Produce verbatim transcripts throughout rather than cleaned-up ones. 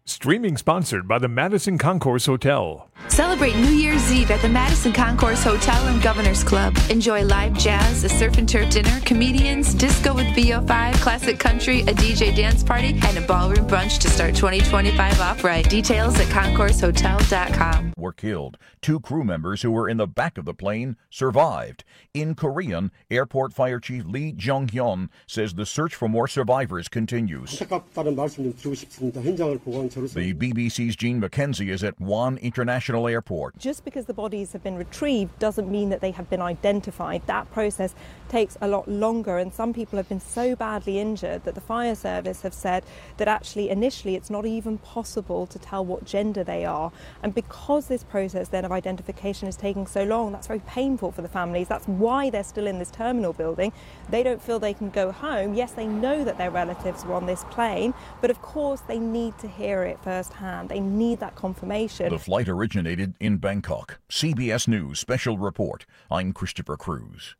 Streaming sponsored by the Madison Concourse Hotel. Celebrate New Year's Eve at the Madison Concourse Hotel and Governor's Club. Enjoy live jazz, a surf and turf dinner, comedians, disco with V O five, classic country, a D J dance party, and a ballroom brunch to start twenty twenty-five off right. Details at concourse hotel dot com. Were killed. Two crew members who were in the back of the plane survived. In Korean, Airport Fire Chief Lee Jung-hyun says the search for more survivors continues. The B B C's Jean McKenzie is at Won International Airport. Just because the bodies have been retrieved doesn't mean that they have been identified. That process takes a lot longer, and some people have been so badly injured that the fire service have said that actually initially it's not even possible to tell what gender they are. And because this process then of identification is taking so long, that's very painful for the families. That's why they're still in this terminal building. They don't feel they can go home. Yes, they know that their relatives were on this plane, but of course they need to hear it firsthand. They need that confirmation. The flight originated in Bangkok. C B S News Special Report. I'm Christopher Cruz.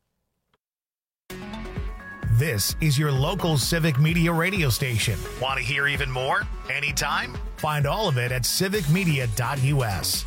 This is your local Civic Media radio station. Want to hear even more? Anytime? Find all of it at civic media dot u s.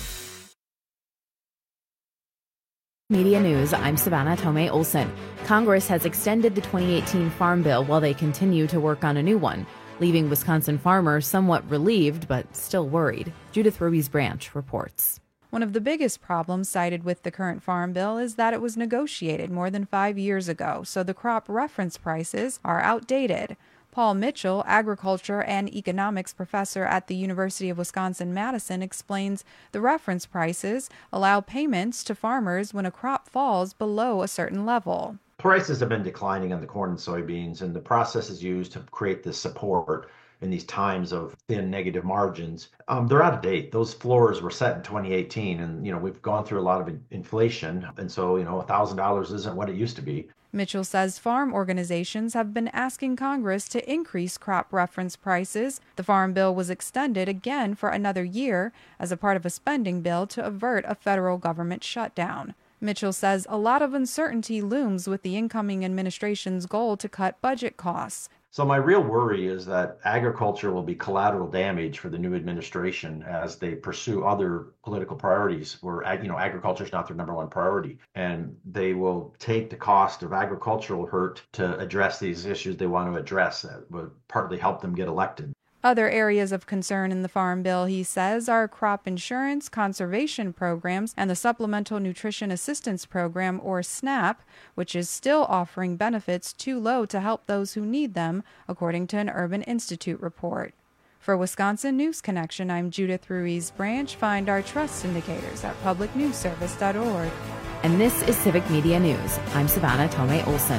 Media News, I'm Savannah Tomei Olson. Congress has extended the twenty eighteen Farm Bill while they continue to work on a new one, leaving Wisconsin farmers somewhat relieved but still worried. Judith Ruiz Branch reports. One of the biggest problems cited with the current farm bill is that it was negotiated more than five years ago, so the crop reference prices are outdated. Paul Mitchell, agriculture and economics professor at the University of Wisconsin-Madison, explains the reference prices allow payments to farmers when a crop falls below a certain level. Prices have been declining on the corn and soybeans, and the process is used to create this support in these times of thin negative margins. Um, they're out of date. Those floors were set in twenty eighteen, and you know we've gone through a lot of in- inflation, and so you know one thousand dollars isn't what it used to be. Mitchell says farm organizations have been asking Congress to increase crop reference prices. The Farm Bill was extended again for another year as a part of a spending bill to avert a federal government shutdown. Mitchell says a lot of uncertainty looms with the incoming administration's goal to cut budget costs. So my real worry is that agriculture will be collateral damage for the new administration as they pursue other political priorities where, you know, agriculture is not their number one priority. And they will take the cost of agricultural hurt to address these issues they want to address that would partly help them get elected. Other areas of concern in the Farm Bill, he says, are crop insurance, conservation programs, and the Supplemental Nutrition Assistance Program, or SNAP, which is still offering benefits too low to help those who need them, according to an Urban Institute report. For Wisconsin News Connection, I'm Judith Ruiz Branch. Find our trust indicators at public news service dot org. And this is Civic Media News. I'm Savannah Tomei Olson.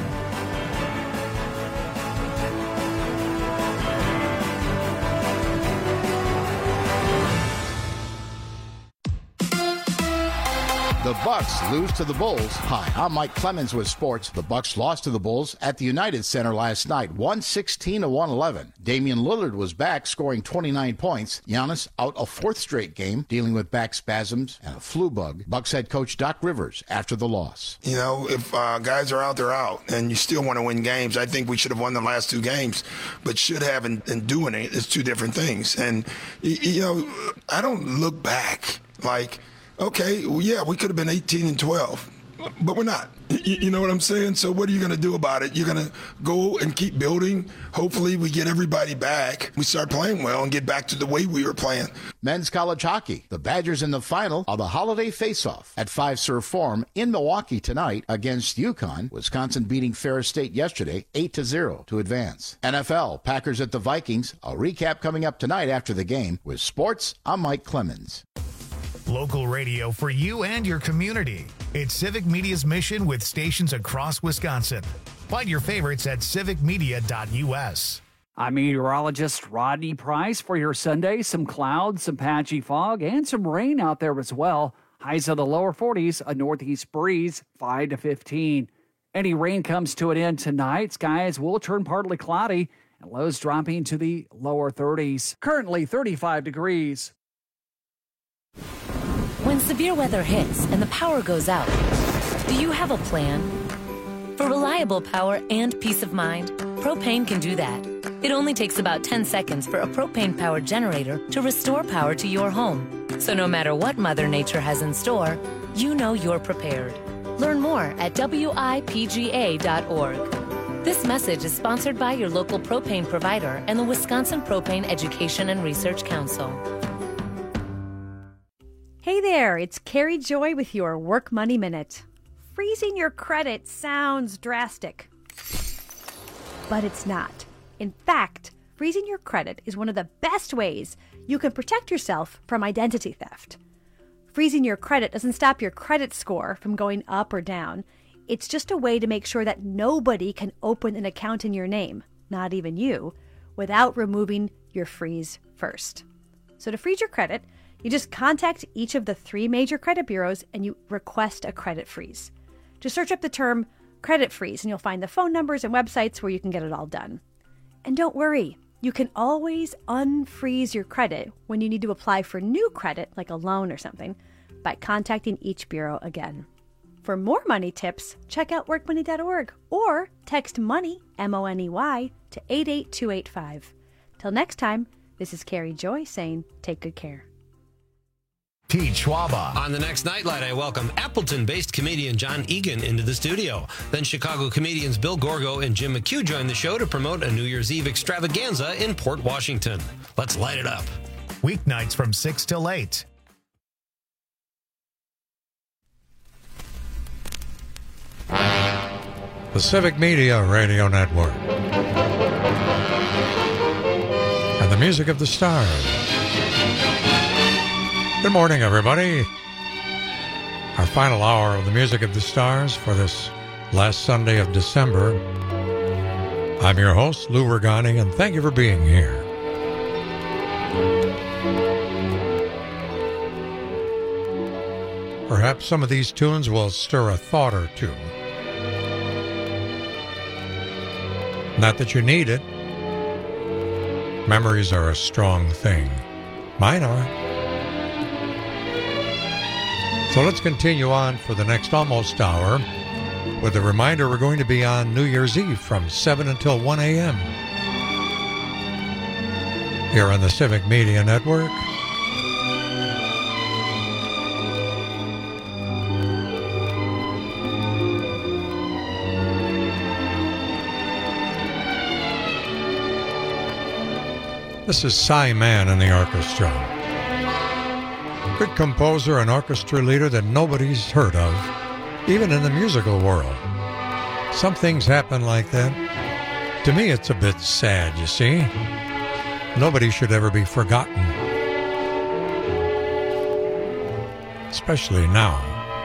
The Bucks lose to the Bulls. Hi, I'm Mike Clemens with sports. The Bucks lost to the Bulls at the United Center last night, one sixteen to one eleven. Damian Lillard was back, scoring twenty-nine points. Giannis out a fourth straight game, dealing with back spasms and a flu bug. Bucks head coach Doc Rivers after the loss. You know, if uh, guys are out, they're out, and you still want to win games. I think we should have won the last two games, but should have and, and doing it is two different things. And, you, you know, I don't look back like, okay, well, yeah, we could have been eighteen and twelve, but we're not. You, you know what I'm saying? So what are you going to do about it? You're going to go and keep building. Hopefully we get everybody back. We start playing well and get back to the way we were playing. Men's college hockey. The Badgers in the final of the holiday faceoff at Fiserv Forum in Milwaukee tonight against UConn. Wisconsin beating Ferris State yesterday eight to zero to advance. N F L, Packers at the Vikings. A recap coming up tonight after the game. With sports, I'm Mike Clemens. Local radio for you and your community. It's Civic Media's mission with stations across Wisconsin. Find your favorites at civic media dot u s. I'm meteorologist Rodney Price for your Sunday. Some clouds, some patchy fog, and some rain out there as well. Highs of the lower forties, a northeast breeze, five to fifteen. Any rain comes to an end tonight. Skies will turn partly cloudy, and lows dropping to the lower thirties. Currently thirty-five degrees. When severe weather hits and the power goes out, do you have a plan? For reliable power and peace of mind, Propane can do that. It only takes about ten seconds for a propane-powered generator to restore power to your home. So no matter what Mother Nature has in store, you know you're prepared. Learn more at W I P G A dot org. This message is sponsored by your local propane provider and the Wisconsin Propane Education and Research Council. Hey there, it's Carrie Joy with your Work Money Minute. Freezing your credit sounds drastic, but it's not. In fact, freezing your credit is one of the best ways you can protect yourself from identity theft. Freezing your credit doesn't stop your credit score from going up or down. It's just a way to make sure that nobody can open an account in your name, not even you, without removing your freeze first. So to freeze your credit, you just contact each of the three major credit bureaus and you request a credit freeze. Just search up the term credit freeze and you'll find the phone numbers and websites where you can get it all done. And don't worry, you can always unfreeze your credit when you need to apply for new credit, like a loan or something, by contacting each bureau again. For more money tips, check out work money dot org or text MONEY, M O N E Y, to eight eight two eight five. Till next time, this is Carrie Joy saying take good care. Pete Schwaba. On the next Nightlight, I welcome Appleton-based comedian John Egan into the studio. Then Chicago comedians Bill Gorgo and Jim McHugh join the show to promote a New Year's Eve extravaganza in Port Washington. Let's light it up. Weeknights from six till eight. The Civic Media Radio Network. And the music of the stars. Good morning, everybody. Our final hour of the music of the stars for this last Sunday of December. I'm your host, Lou Regani, and thank you for being here. Perhaps some of these tunes will stir a thought or two. Not that you need it. Memories are a strong thing. Mine are. So let's continue on for the next almost hour with a reminder we're going to be on New Year's Eve from seven until one a.m. here on the Civic Media Network. This is Cy Mann in the orchestra. Good composer and orchestra leader that nobody's heard of, even in the musical world. Some things happen like that. To me, it's a bit sad, you see. Nobody should ever be forgotten. Especially now.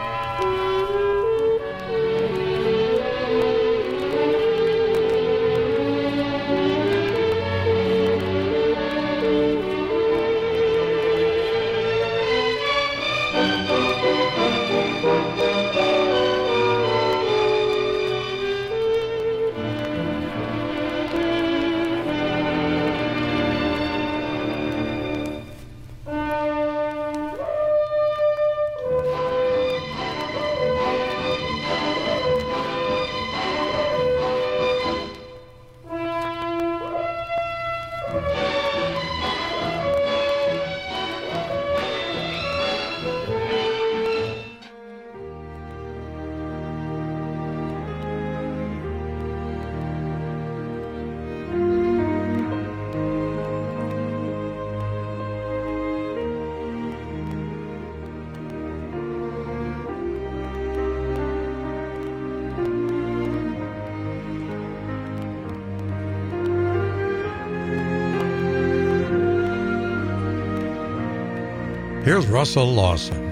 Here's Russell Lawson.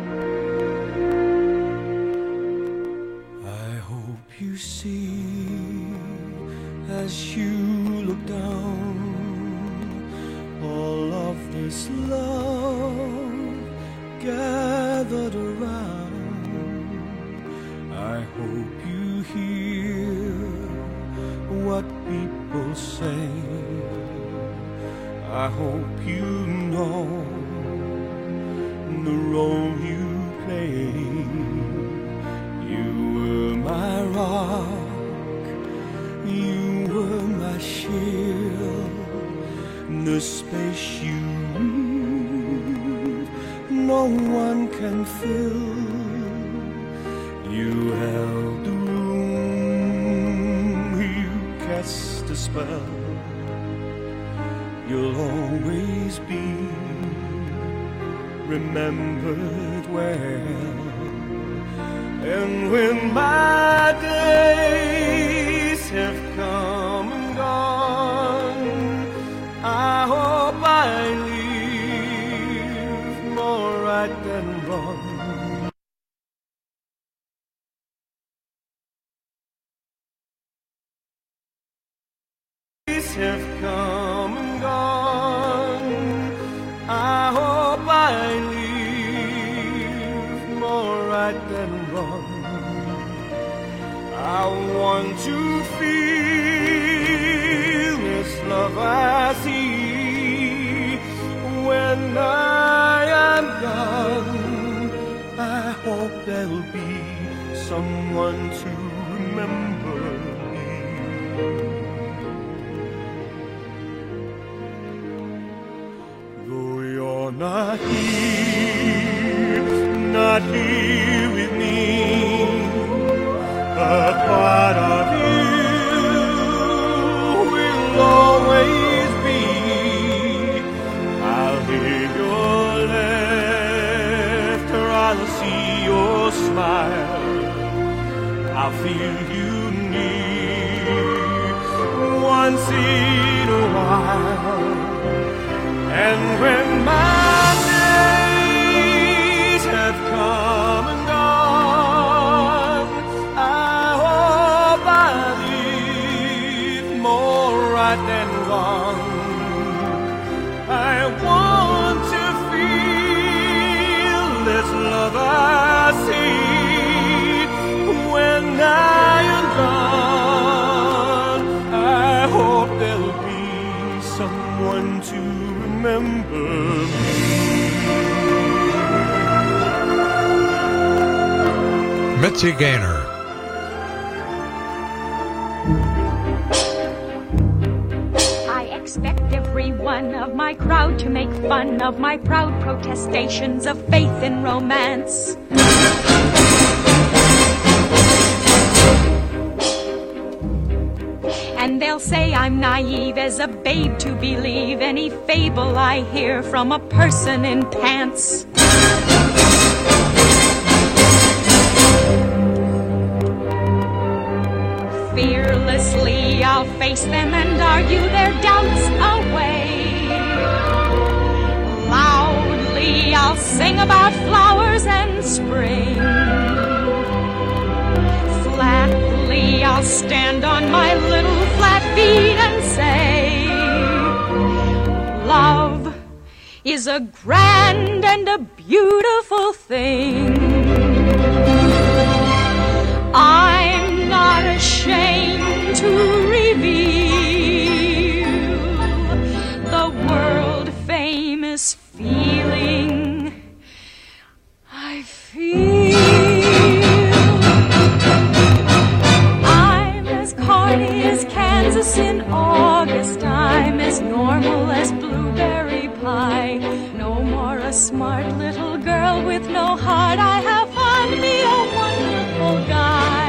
I hope you see as you look down all of this love gathered around. I hope you hear what people say. I hope you know the role you play. You were my rock, you were my shield. the space you leave, no one can fill. You held the room, you cast a spell. You'll always be remembered well. And when my days have come and gone, I hope I leave more right than wrong. Days have come and gone, I hope I leave more right than wrong. I want to feel this love I see. When I am gone, I hope there'll be someone to remember me. Though you're not here, not here with me, a part of you will always be. I'll hear your laughter, I'll see your smile, I'll feel you near once in a while. And when my days have come and gone, right and wrong, I want to feel this love I see. When I am gone, I hope there'll be someone to remember me. Mitzi Gaynor. Expect every one of my crowd to make fun of my proud protestations of faith in romance. And they'll say I'm naive as a babe to believe any fable I hear from a person in pants. Fearlessly I'll face them and argue their doubts away. Loudly I'll sing about flowers and spring. Flatly I'll stand on my little flat feet and say, love is a grand and a beautiful thing. I'm not ashamed to reveal the world famous feeling I feel. I'm as corny as Kansas in August. I'm as normal as blueberry pie. No more a smart little girl with no heart. I have found me a wonderful guy.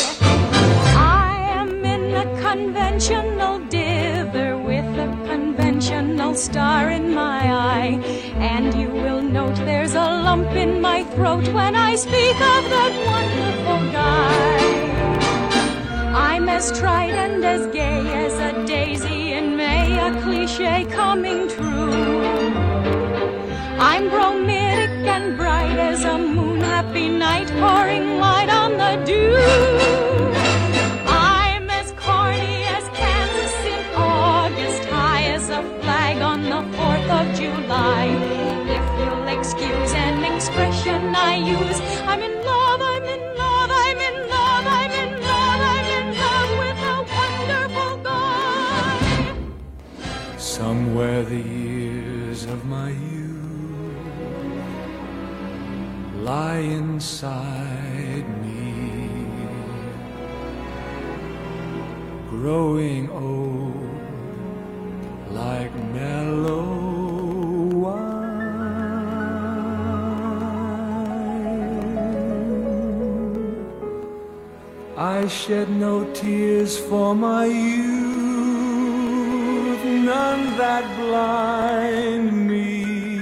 Conventional dither with a conventional star in my eye. And you will note there's a lump in my throat when I speak of that wonderful guy. I'm as tried and as gay as a daisy in May, a cliche coming true. I'm bromidic and bright as a moon happy night, pouring light on the dew. On the fourth of July, if you'll excuse an expression I use, I'm in love, I'm in love, I'm in love, I'm in love, I'm in love with a wonderful guy. Somewhere the years of my youth lie inside me, growing old like melody shed no tears for my youth, none that blind me.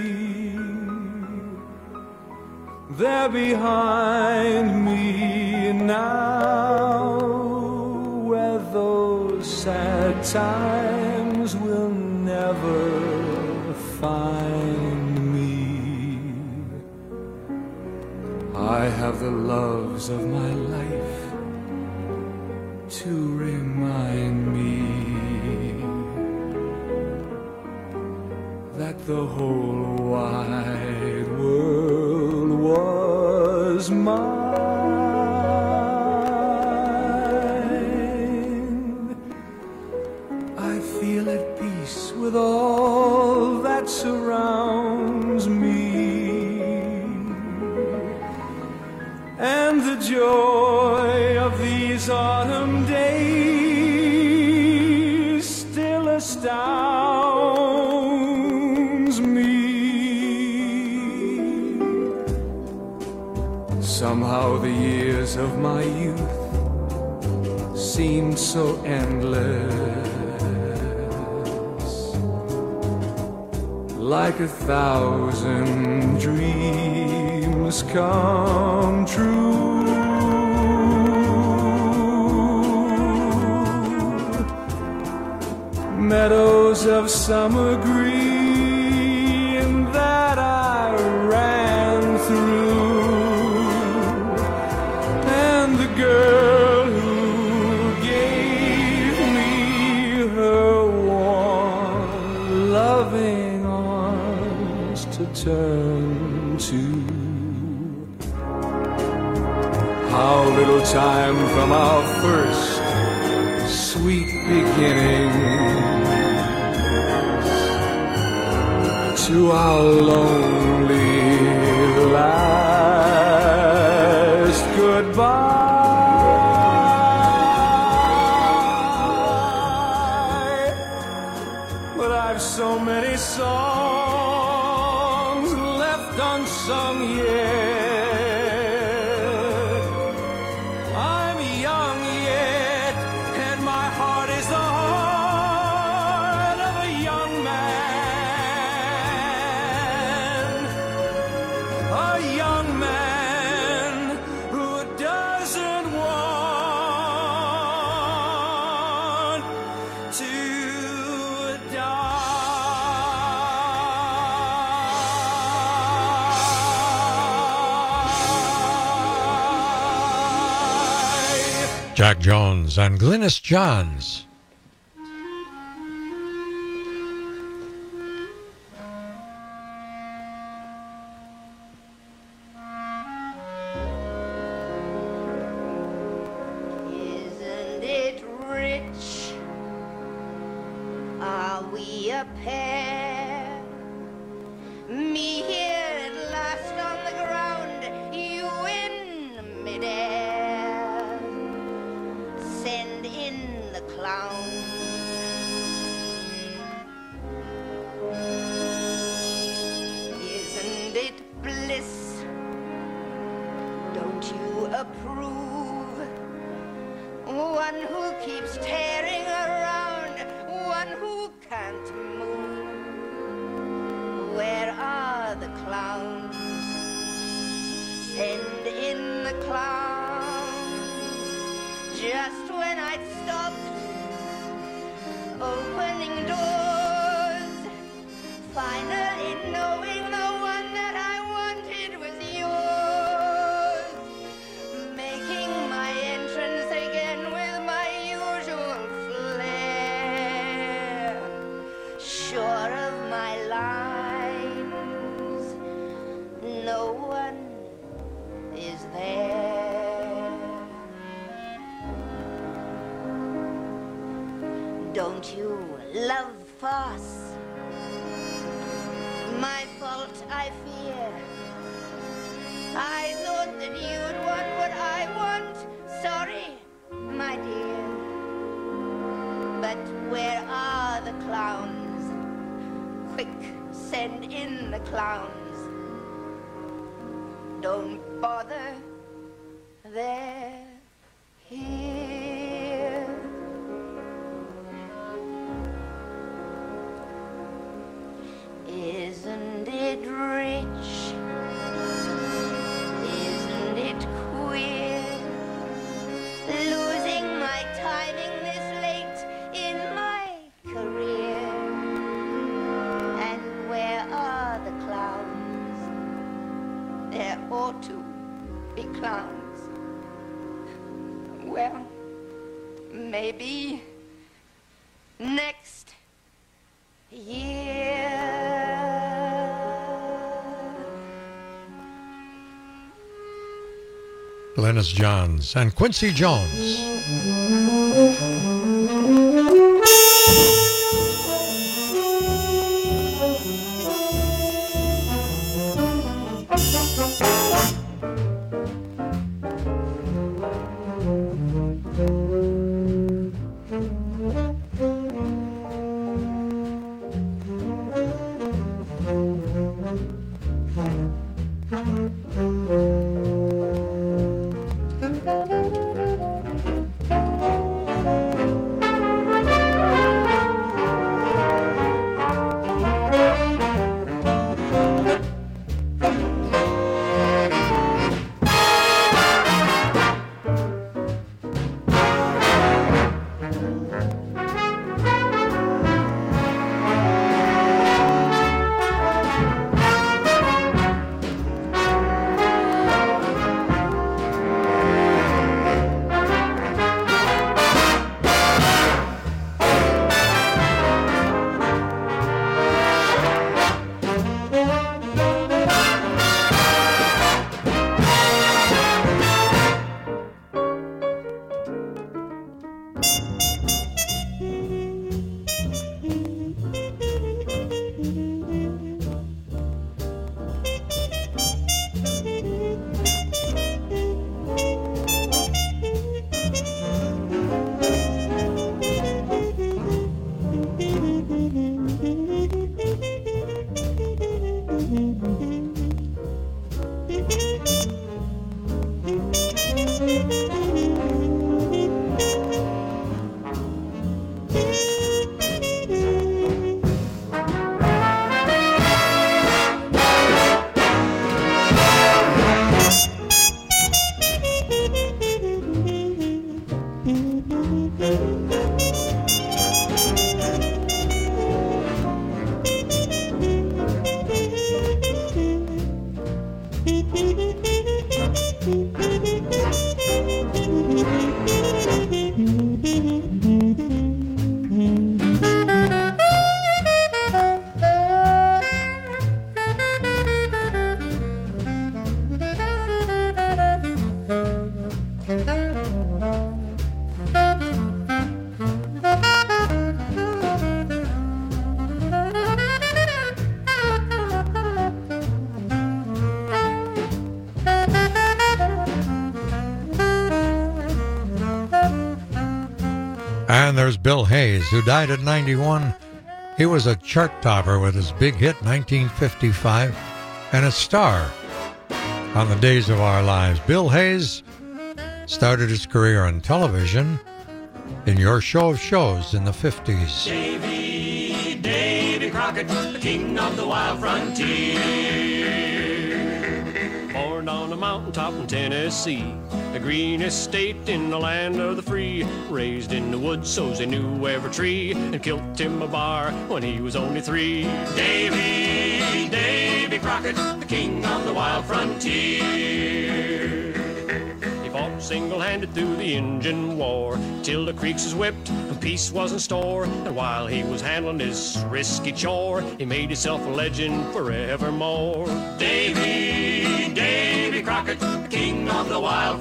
They're behind me now, where those sad times will never find me. I have the loves of my life to remind me that the whole wide world was mine. I feel at peace with all that surrounds me, and the joy of these autumn days still astounds me. Somehow the years of my youth seemed so endless, like a thousand dreams come true. Meadows of summer green that I ran through, and the girl who gave me her warm, loving arms to turn to. How little time from our first sweet beginning to our lonely last goodbye. But I've so many songs left unsung yet. I'm young yet, and my heart is the heart of a young man. A young man who doesn't want to die. Jack Jones and Glynis Johns. Isn't it rich? Are we a pair? Me here at last on the ground, you in midair. Send in the clowns. Isn't it bliss? Don't you approve? One who keeps tearing around, one who can't move. Where are the clowns? Send in the clowns. Just when I'd stopped opening doors, finally knowing the one that I wanted was yours, making my entrance again with my usual flair, sure of my lines, no one is there. Don't you love farce? My fault, I fear. I thought that you'd want what I want. Sorry, my dear. But where are the clowns? Quick, send in the clowns. Don't bother, they're here. Isn't it rich? Isn't it queer? Losing my timing this late in my career. And where are the clowns? There ought to be clowns. Well, maybe next year. Glennis Johns and Quincy Jones. And there's Bill Hayes, who died at ninety-one. He was a chart topper with his big hit nineteen fifty-five and a star on the Days of Our Lives. Bill Hayes started his career on television in Your Show of Shows in the fifties. Davy, Davy Crockett, the king of the wild frontier. Born on a mountaintop in Tennessee, the greenest state in the land of the free. Raised in the woods so's he knew every tree, and killed Tim a bar when he was only three. Davy, Davy Crockett, the king of the wild frontier. He fought single-handed through the Injun War, till the creeks was whipped and peace was in store. And while he was handling his risky chore, he made himself a legend forevermore. Davy, Davy Crockett, the king of the wild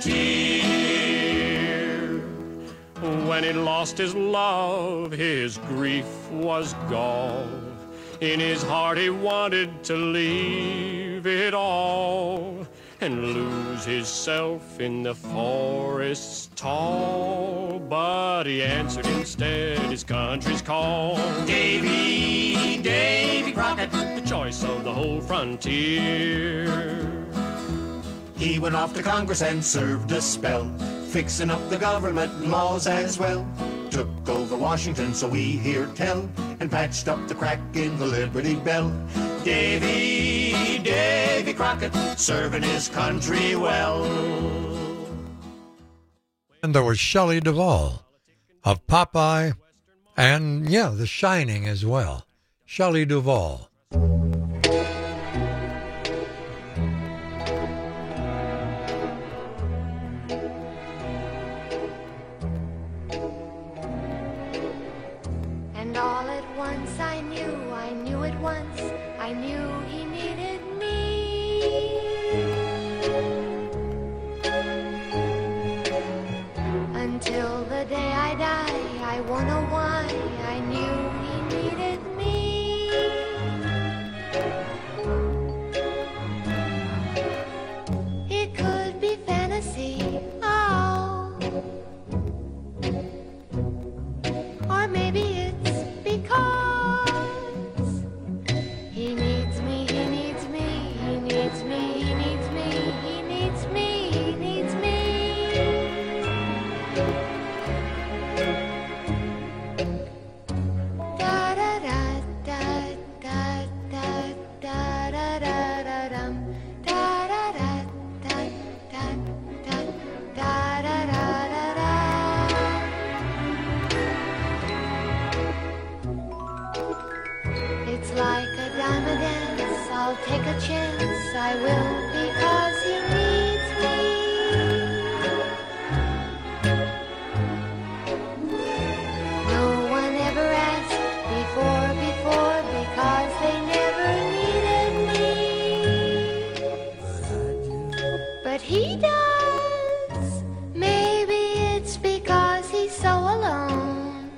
frontier. When he lost his love, his grief was gall. In his heart he wanted to leave it all and lose himself in the forests tall. But he answered instead his country's call. Davy, Davy Crockett, the choice of the whole frontier. He went off to Congress and served a spell, fixing up the government laws as well. Took over Washington, so we hear tell, and patched up the crack in the Liberty Bell. Davy, Davy Crockett, serving his country well. And there was Shelley Duvall of Popeye and, yeah, The Shining as well. Shelley Duvall. And all at once I knew, I knew at once, I knew he needed me. Until the day I die, I won't know why, I knew he needed me. It could be fantasy, oh, or maybe it's because he needs me, he needs me, he needs me, he needs me, he needs me, he needs me. Da da da da da da da da da da dum. Da da da da da da da da da da da. It's like a diamond dance, I'll take a chance, I will, because he needs me. No one ever asked before, before, because they never needed me. But he does. Maybe it's because he's so alone.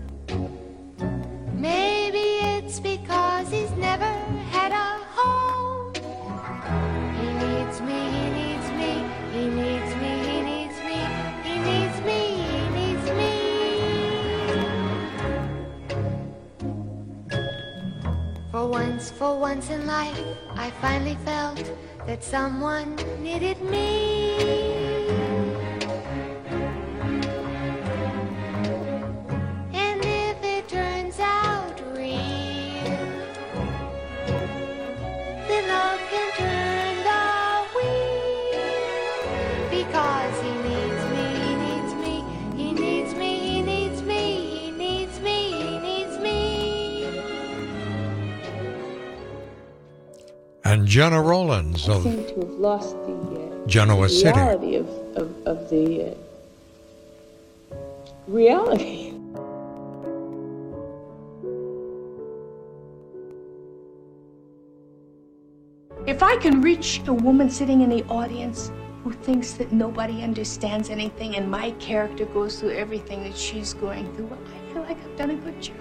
Maybe it's because he's never had a home. He needs me, he needs me, he needs me, he needs me, he needs me, he needs me. For once, for once in life, I finally felt that someone needed me. And if it turns out real, then love can turn the wheel. Because he needs me, he needs me, he needs me, he needs me, he needs me, he needs me. And Jenna Rollins I of seem to have lost the uh, Genoa City. reality of, of, of the uh, reality. If I can reach a woman sitting in the audience who thinks that nobody understands anything and my character goes through everything that she's going through, well, I feel like I've done a good job.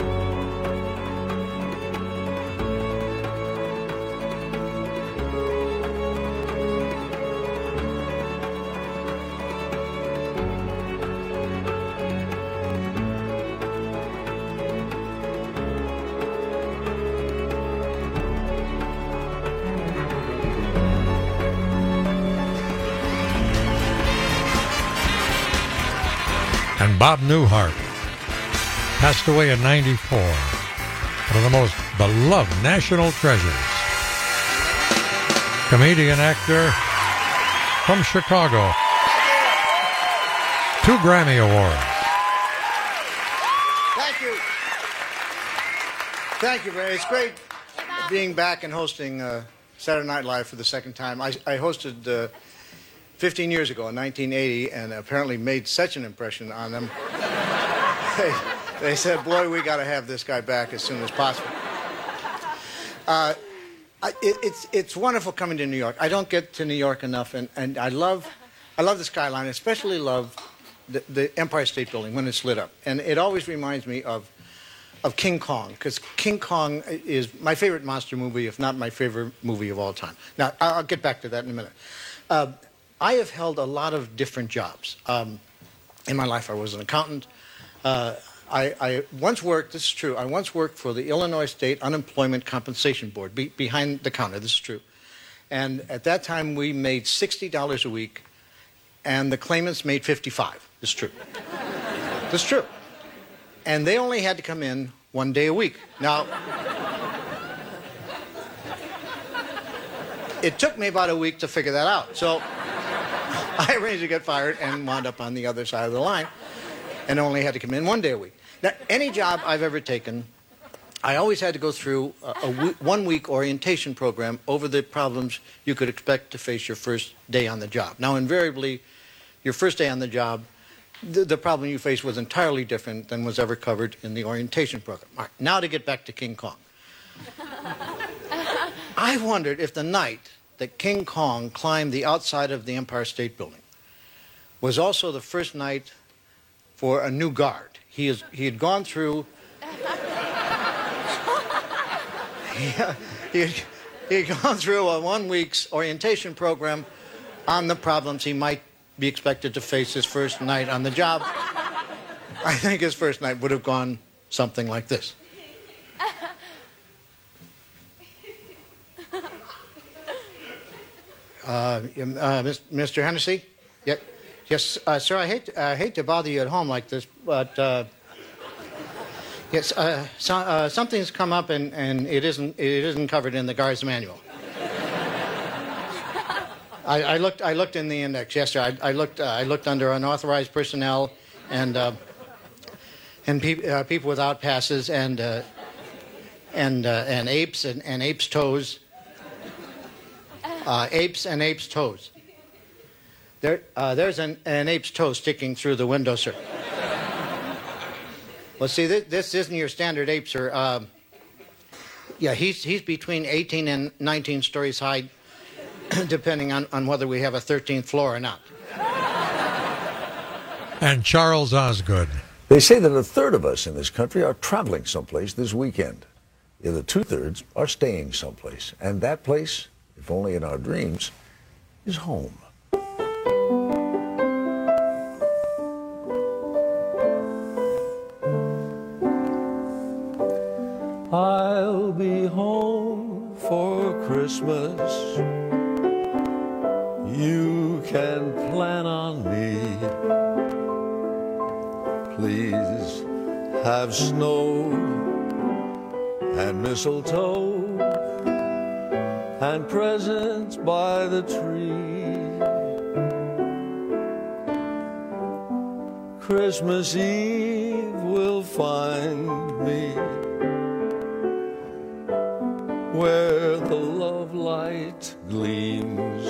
And Bob Newhart passed away in ninety-four. One of the most beloved national treasures. Comedian, actor from Chicago. Two Grammy Awards. Thank you. Thank you, Ray. It's great being back and hosting uh, Saturday Night Live for the second time. I, I hosted uh, fifteen years ago in nineteen eighty and apparently made such an impression on them. they, they said, boy, we got to have this guy back as soon as possible. Uh, I, it, it's, it's wonderful coming to New York. I don't get to New York enough, and, and I love I love the skyline, especially love the, the Empire State Building when it's lit up. And it always reminds me of of King Kong, because King Kong is my favorite monster movie, if not my favorite movie of all time. Now, I'll get back to that in a minute. Uh, I have held a lot of different jobs. Um, in my life, I was an accountant. Uh, I, I once worked, this is true, I once worked for the Illinois State Unemployment Compensation Board, be, behind the counter, this is true. And at that time, we made sixty dollars a week, and the claimants made fifty-five. It's true. It's true. And they only had to come in one day a week. Now, it took me about a week to figure that out. So I arranged to get fired and wound up on the other side of the line and only had to come in one day a week. Now, any job I've ever taken, I always had to go through a, a w- one-week orientation program over the problems you could expect to face your first day on the job. Now, invariably, your first day on the job, the, the problem you face was entirely different than was ever covered in the orientation program. All right, now to get back to King Kong. I wondered if the night that King Kong climbed the outside of the Empire State Building was also the first night for a new guard. He, is, he had gone through... he, he, had, he had gone through a one week's orientation program on the problems he might be expected to face his first night on the job. I think his first night would have gone something like this. Uh, uh, Mister Hennessy? Yeah, yes, uh, sir, I hate, I hate to bother you at home like this, but uh, yes, uh, so, uh, something's come up and, and it isn't, it isn't covered in the guard's manual. I, I looked. I looked in the index. Yes, sir. I, I looked. Uh, I looked under unauthorized personnel, and uh, and pe- uh, people without passes, and uh, and uh, and apes and, and apes' toes. Uh, apes and apes' toes. There, uh, there's an, an ape's toe sticking through the window, sir. Well, see, this, this isn't your standard ape, sir. Uh, yeah, he's he's between eighteen and nineteen stories high. Depending on, on whether we have a thirteenth floor or not. And Charles Osgood. They say that a third of us in this country are traveling someplace this weekend. The other two-thirds are staying someplace. And that place, if only in our dreams, is home. I'll be home for Christmas. You can plan on me. Please have snow and mistletoe and presents by the tree. Christmas Eve will find me where the love light gleams.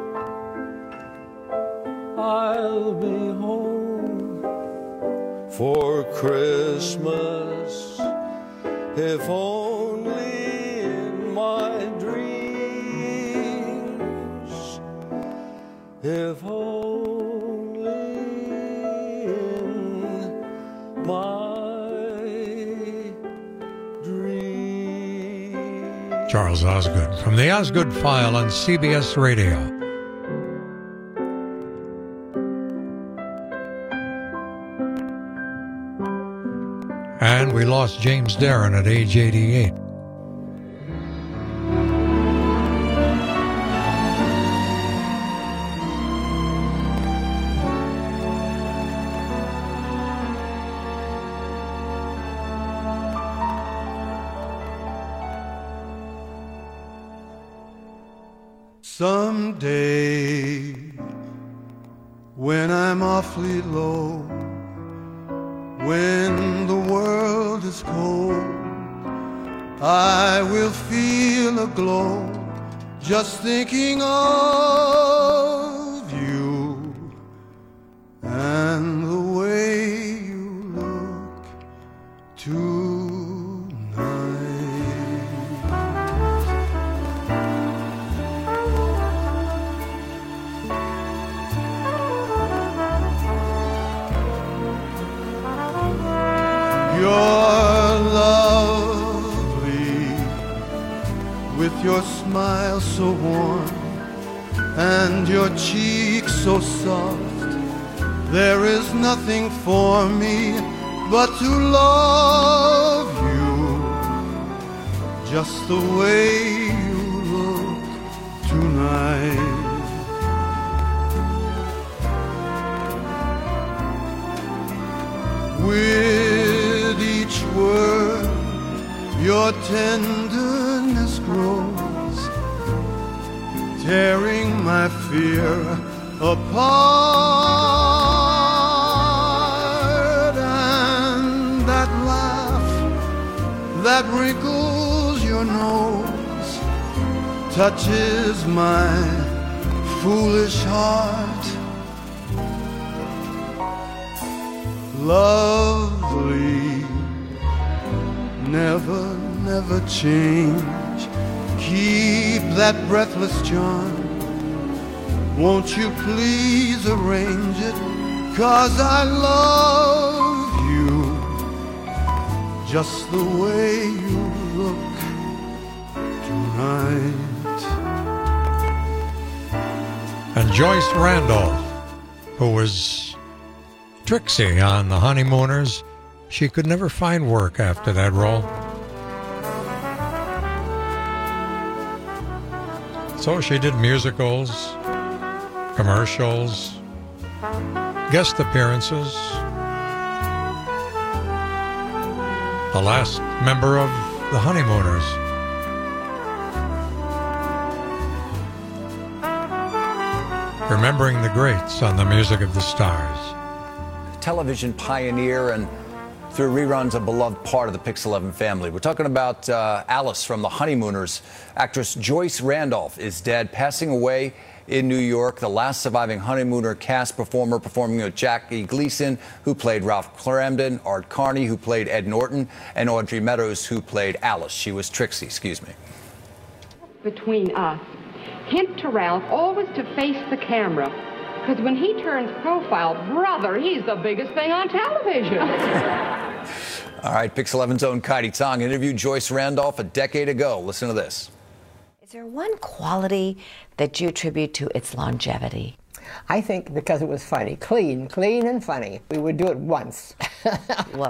I'll be home for Christmas, if only in my dreams, if only in my dreams. Charles Osgood from the Osgood File on C B S Radio. And we lost James Darren at age eighty-eight. Someday, when I'm awfully low, when the world is cold, I will feel a glow just thinking of you and the way you look tonight. You're lovely with your smile so warm and your cheeks so soft. There is nothing for me but to love you just the way you look tonight. your tenderness grows, tearing my fear apart. And that laugh that wrinkles your nose touches my foolish heart. Lovely, never, never change. Keep that breathless charm. Won't you please arrange it? 'Cause I love you just the way you look tonight. And Joyce Randolph, who was Trixie on The Honeymooners, she could never find work after that role. So she did musicals, commercials, guest appearances. The last member of The Honeymooners. Remembering the greats on the Music of the Stars. Television pioneer and through reruns a beloved part of the Pix eleven family. We're talking about uh, Alice from The Honeymooners. Actress Joyce Randolph is dead, passing away in New York. The last surviving Honeymooner cast performer, performing with Jackie Gleason, who played Ralph Cramden, Art Carney, who played Ed Norton, and Audrey Meadows, who played Alice. She was Trixie, excuse me. Between us, hint to Ralph always to face the camera. Because when he turns profile, brother, he's the biggest thing on television. All right, Pix eleven's own Kaidi Tong interviewed Joyce Randolph a decade ago. Listen to this. Is there one quality that you attribute to its longevity? I think because it was funny. Clean, clean and funny. We would do it once. Whoa.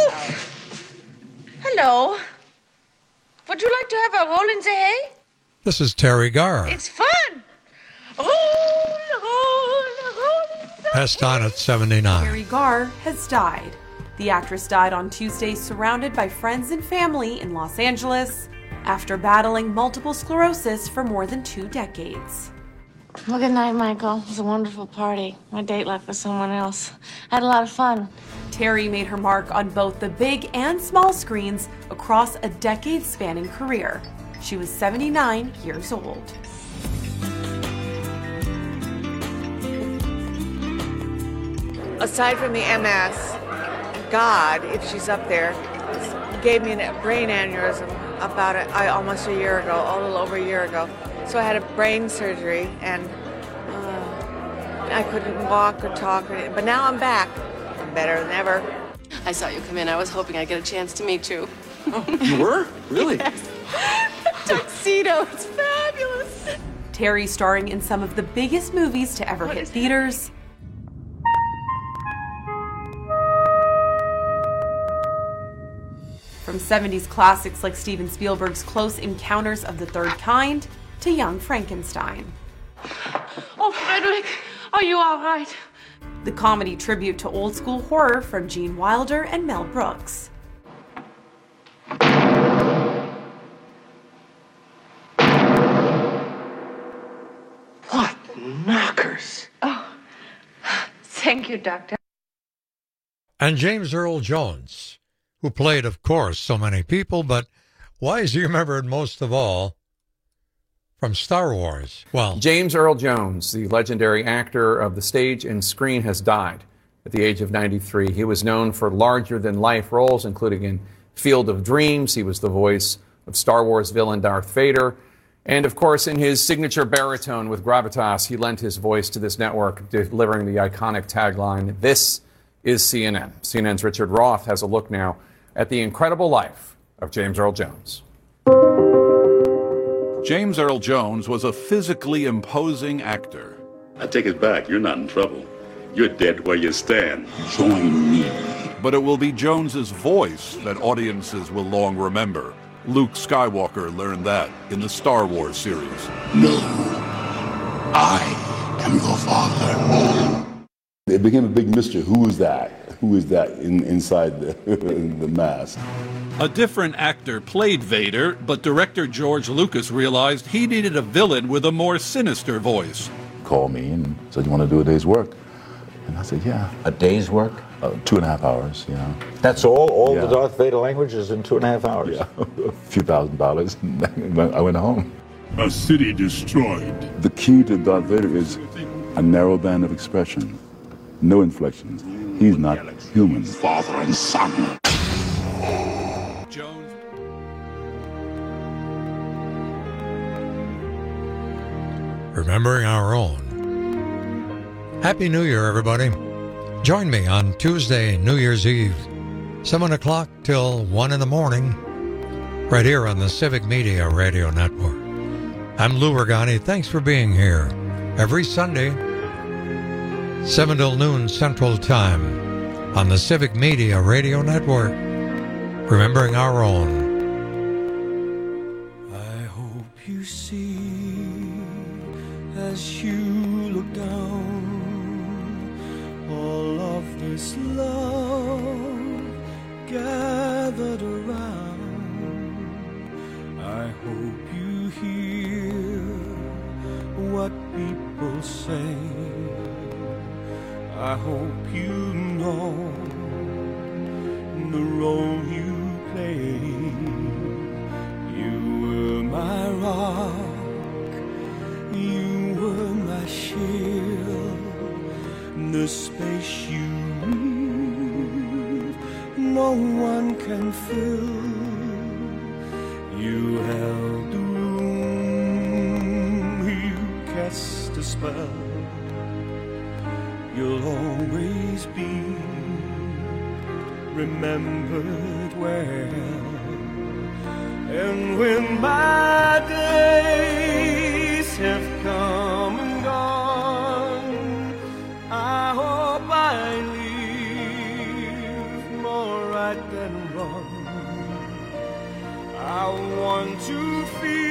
Hello. Would you like to have a roll in the hay? This is Terry Garr. It's fun. Roll, roll, roll. Passed on at seventy-nine. Terry Garr has died. The actress died on Tuesday surrounded by friends and family in Los Angeles after battling multiple sclerosis for more than two decades. Well, good night, Michael. It was a wonderful party. My date left with someone else. I had a lot of fun. Terry made her mark on both the big and small screens across a decade-spanning career. She was seventy-nine years old. Aside from the M S, God, if she's up there, gave me a brain aneurysm about a, I, almost a year ago, a little over a year ago. So I had a brain surgery, and uh, I couldn't walk or talk, or anything. But now I'm back. I'm better than ever. I saw you come in. I was hoping I'd get a chance to meet you. Oh, you were? Really? Yes. Tuxedo. It's fabulous. Terry starring in some of the biggest movies to ever hit theaters. From seventies classics like Steven Spielberg's Close Encounters of the Third Kind to Young Frankenstein. Oh, Frederick, are you all right? The comedy tribute to old school horror from Gene Wilder and Mel Brooks. What knockers. Oh, thank you, Doctor. And James Earl Jones, who played, of course, so many people, but why is he remembered most of all from Star Wars? Well, James Earl Jones, the legendary actor of the stage and screen, has died at the age of ninety-three. He was known for larger-than-life roles, including in Field of Dreams. He was the voice of Star Wars villain Darth Vader. And, of course, in his signature baritone with gravitas, he lent his voice to this network, delivering the iconic tagline, "This is C N N." C N N's Richard Roth has a look now at the incredible life of James Earl Jones. James Earl Jones was a physically imposing actor. I take it back. You're not in trouble. You're dead where you stand. Join me. But it will be Jones's voice that audiences will long remember. Luke Skywalker learned that in the Star Wars series. No, I am your father. it became a big mystery. Who is that? Who is that in, inside the, the mask? A different actor played Vader, but director George Lucas realized he needed a villain with a more sinister voice. Called me and said, "You want to do a day's work?" And I said, "Yeah." A day's work? Uh, two and a half hours, you know. That's all? All Yeah. the Darth Vader language is in two and a half hours? Yeah, a few thousand dollars. I went home. A city destroyed. The key to Darth Vader is a narrow band of expression, no inflections. He's not human. Father and son. Jones. Remembering our own. Happy New Year, everybody. Join me on Tuesday, New Year's Eve, seven o'clock till one in the morning, right here on the Civic Media Radio Network. I'm Lou Regani. Thanks for being here. Every Sunday, seven till noon Central Time, on the Civic Media Radio Network. Remembering our own. I hope you see as you look down all of this love gathered around. I hope you hear what people say. I hope you know the role you play. You were my rock, you were my shield, the space you leave, no one can fill. You held the room, you cast a spell. You'll always be remembered well. And when my days have come and gone, I hope I live more right than wrong. I want to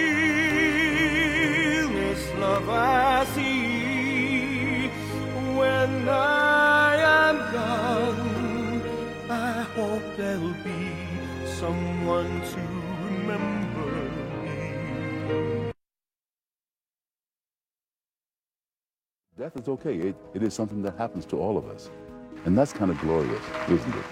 feel this love I see when I am gone. I hope there'll be someone to remember me. Death is okay. It, it is something that happens to all of us. And that's kind of glorious, isn't it?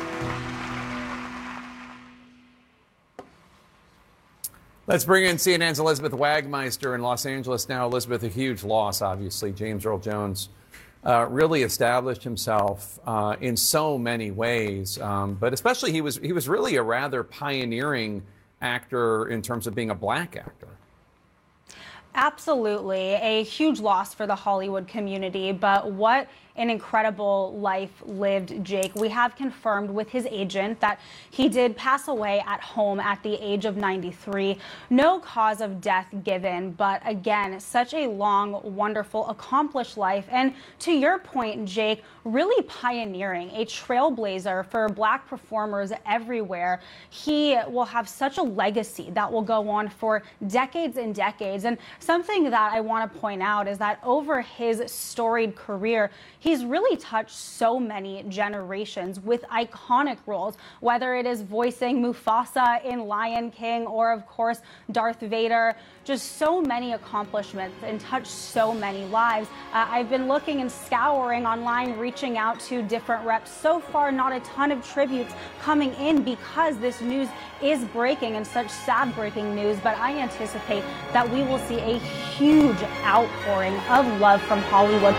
Let's bring in C N N's Elizabeth Wagmeister in Los Angeles now. Elizabeth, a huge loss, obviously. James Earl Jones uh, really established himself uh, in so many ways, um, but especially he was he was really a rather pioneering actor in terms of being a black actor. Absolutely. A huge loss for the Hollywood community, but what an incredible life lived, Jake. We have confirmed with his agent that he did pass away at home at the age of ninety-three. No cause of death given, but again, such a long, wonderful, accomplished life. And to your point, Jake, really pioneering, a trailblazer for black performers everywhere. He will have such a legacy that will go on for decades and decades. And something that I want to point out is that over his storied career, he's really touched so many generations with iconic roles, whether it is voicing Mufasa in Lion King or, of course, Darth Vader. Just so many accomplishments and touched so many lives. Uh, I've been looking and scouring online, reaching out to different reps. So far, not a ton of tributes coming in because this news is breaking and such sad breaking news, but I anticipate that we will see a huge outpouring of love from Hollywood.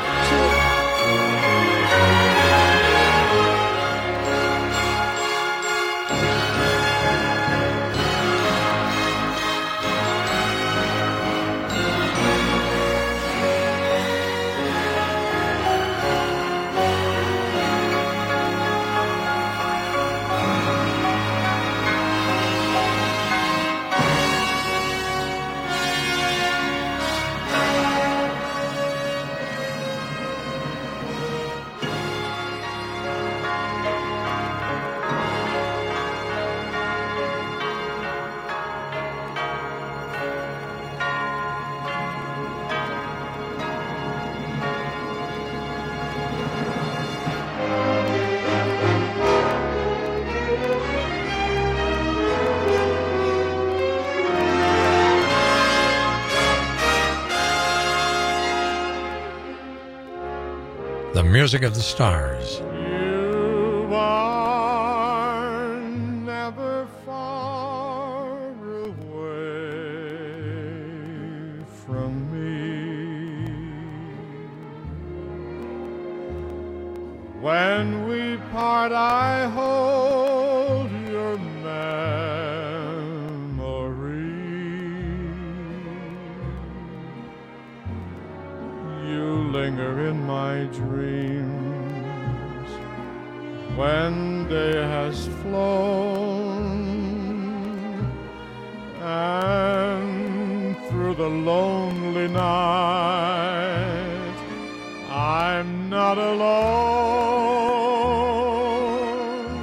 the music of the stars. You are never far away from me. When we part, I hold your memory. You linger in my dreams when day has flown, and through the lonely night I'm not alone.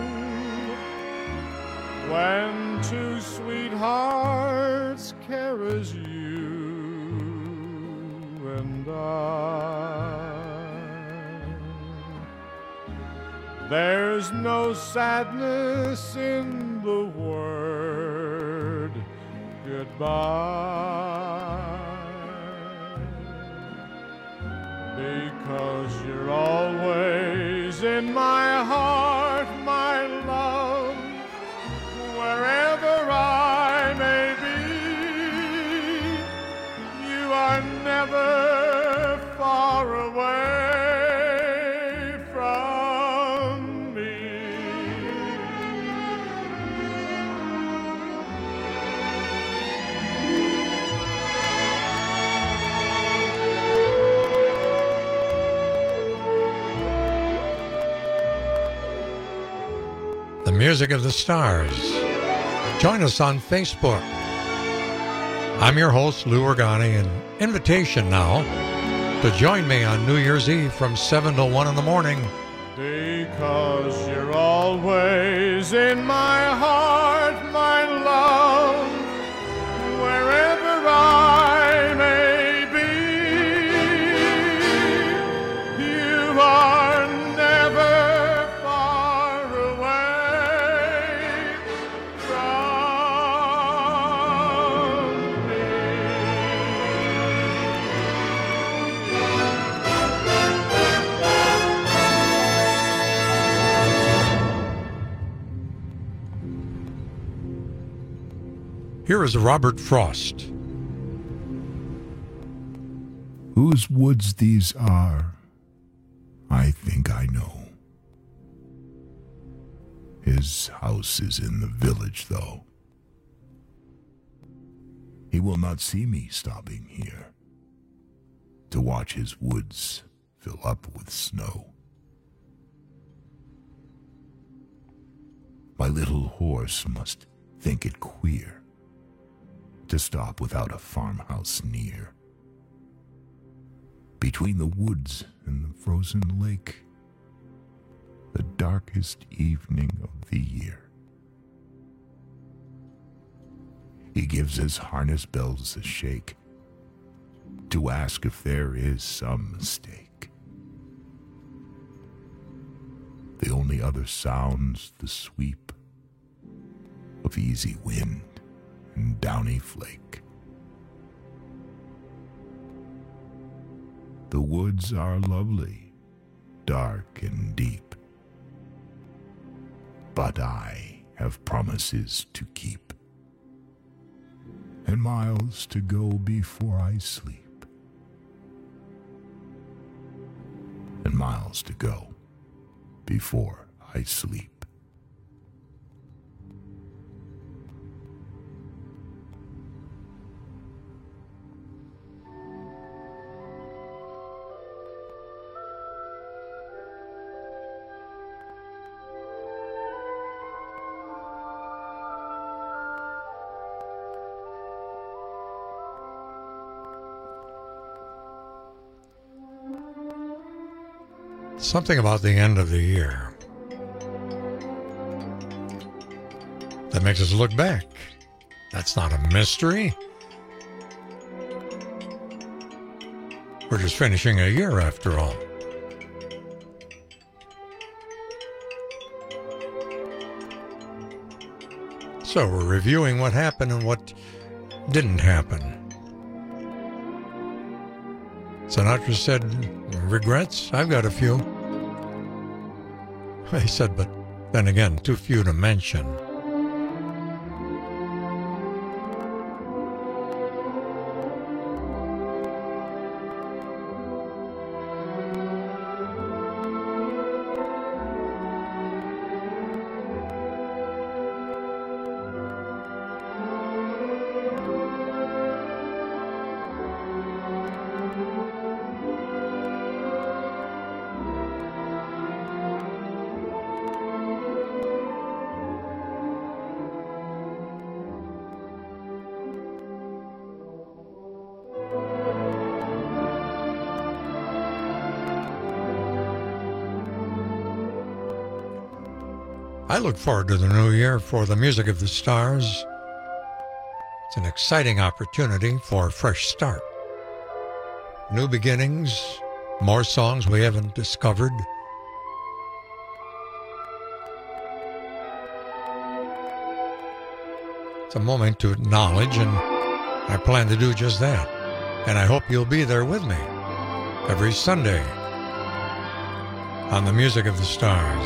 When two sweethearts care as you and I, there's no sadness in the word goodbye, because you're always in my heart, my love, wherever I may be. You are never far away from me. The music of the stars. Join us on Facebook. I'm your host, Lou Organi, and invitation now to join me on New Year's Eve from seven to one in the morning. Because you're always in my heart, my love, wherever I may be. You are never far away from me. Here is Robert Frost. Whose woods these are, I think I know. His house is in the village, though. He will not see me stopping here to watch his woods fill up with snow. My little horse must think it queer to stop without a farmhouse near. Between the woods and the frozen lake, the darkest evening of the year. He gives his harness bells a shake to ask if there is some mistake. The only other sounds the sweep of easy wind and downy flake. The woods are lovely, dark and deep, but I have promises to keep, and miles to go before I sleep, and miles to go before I sleep. Something about the end of the year that makes us look back. That's not a mystery. We're just finishing a year after all. So we're reviewing what happened and what didn't happen. Sinatra said, regrets? I've got a few. He said, but then again, too few to mention. I look forward to the new year for the Music of the Stars. It's an exciting opportunity for a fresh start. New beginnings, more songs we haven't discovered. It's a moment to acknowledge, and I plan to do just that. And I hope you'll be there with me every Sunday on the Music of the Stars.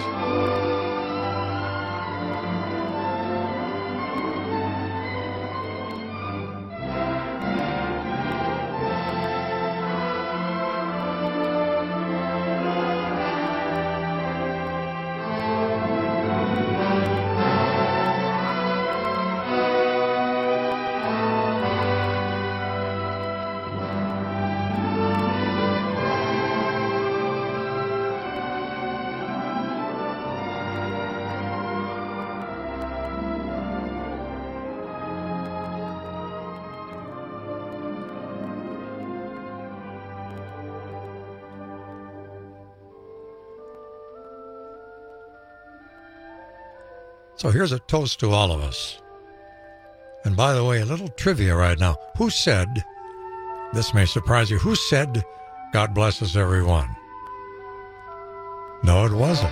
So here's a toast to all of us. And by the way, a little trivia right now. Who said, this may surprise you, who said, God bless us everyone? No, it wasn't.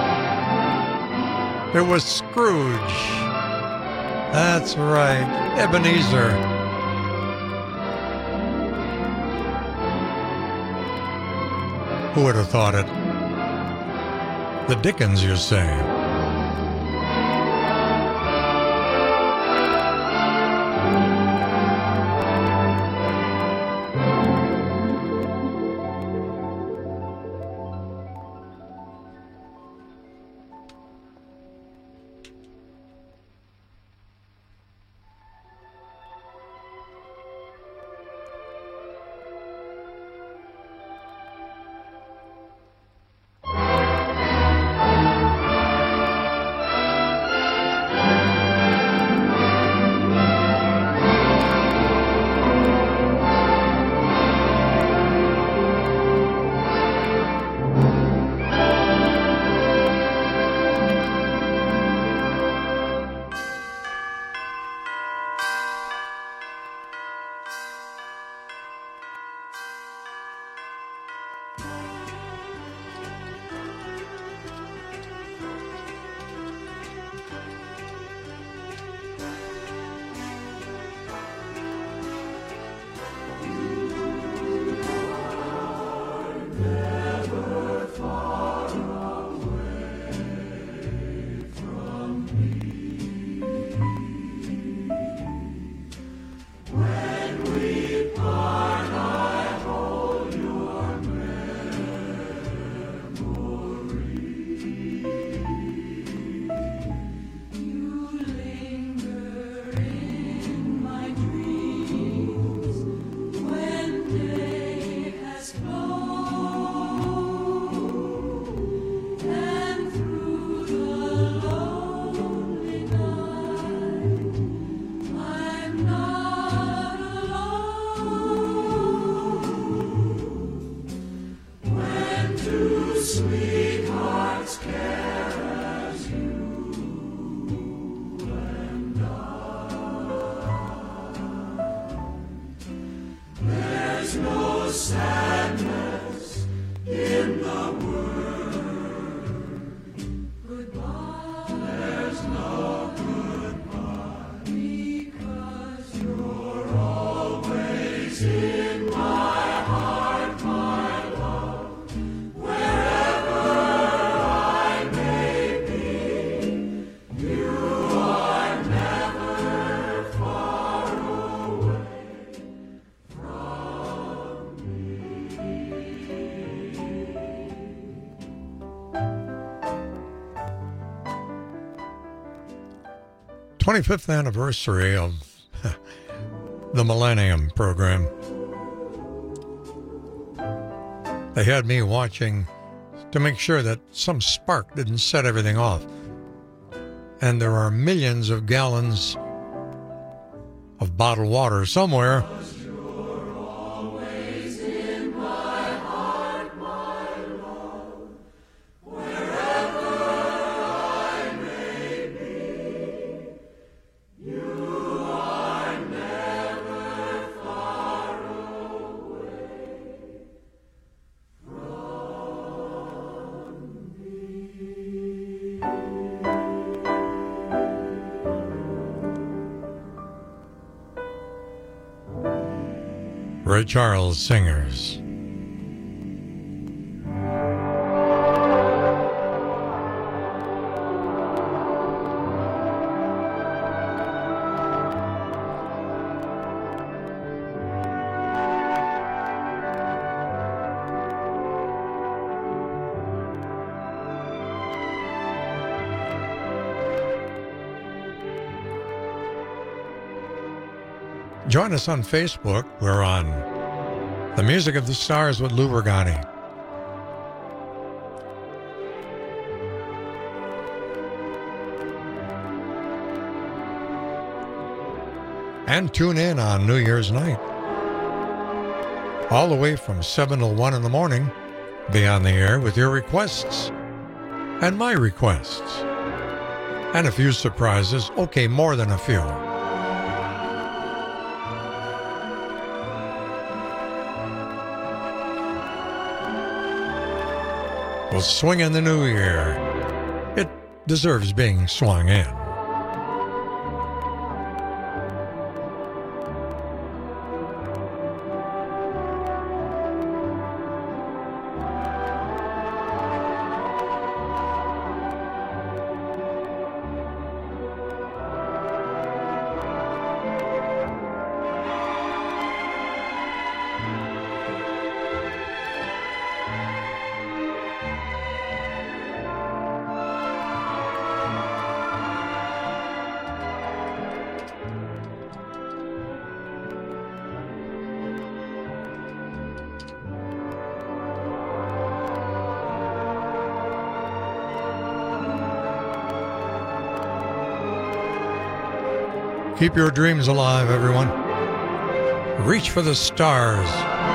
It was Scrooge. That's right, Ebenezer. Who would have thought it? The Dickens, you say? In my heart, twenty-fifth anniversary of the Millennium program. They had me watching to make sure that some spark didn't set everything off. And there are millions of gallons of bottled water somewhere. Ray Charles Singers. Join us on Facebook. We're on The Music of the Stars with Lou Bergani. And tune in on New Year's night. All the way from seven till one in the morning, be on the air with your requests and my requests. And a few surprises, okay, more than a few. We'll swing in the new year. It deserves being swung in. Keep your dreams alive, everyone. Reach for the stars.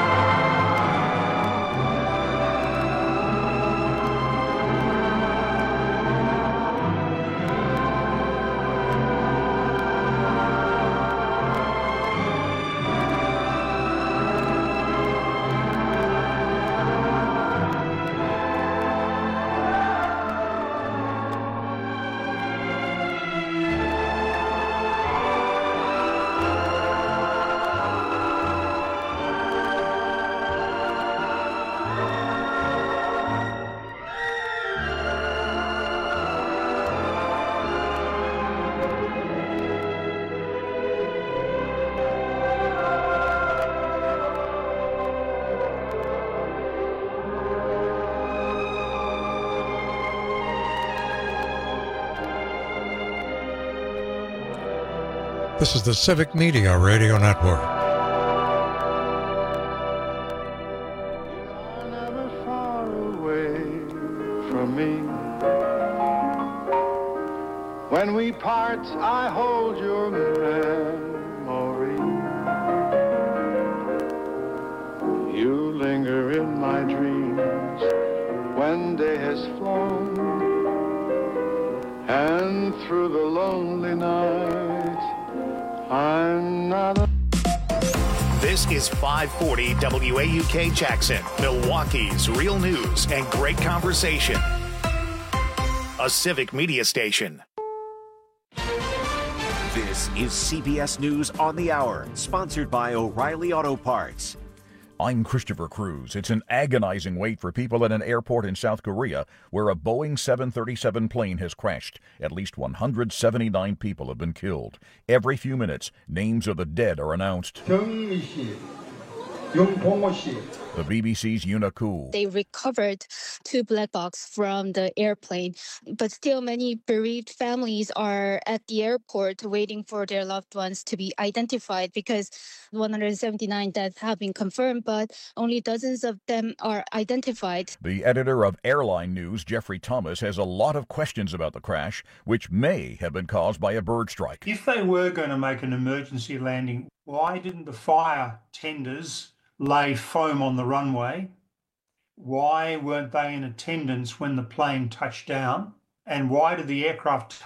This is the Civic Media Radio Network. You're never far away from me. When we part, I hold your memory. You linger in my dreams when day has flown, and through the lonely night I'm not a... This is five forty W A U K Jackson, Milwaukee's real news and great conversation. A Civic Media station. This is C B S News on the Hour, sponsored by O'Reilly Auto Parts. I'm Christopher Cruz. It's an agonizing wait for people at an airport in South Korea where a Boeing seven thirty-seven plane has crashed. At least one hundred seventy-nine people have been killed. Every few minutes, names of the dead are announced. 경미 씨, The B B C's Yuna Koo. They recovered two black boxes from the airplane, but still many bereaved families are at the airport waiting for their loved ones to be identified because one hundred seventy-nine deaths have been confirmed, but only dozens of them are identified. The editor of Airline News, Jeffrey Thomas, has a lot of questions about the crash, which may have been caused by a bird strike. If they were going to make an emergency landing, why didn't the fire tenders lay foam on the runway? Why weren't they in attendance when the plane touched down? And why did the aircraft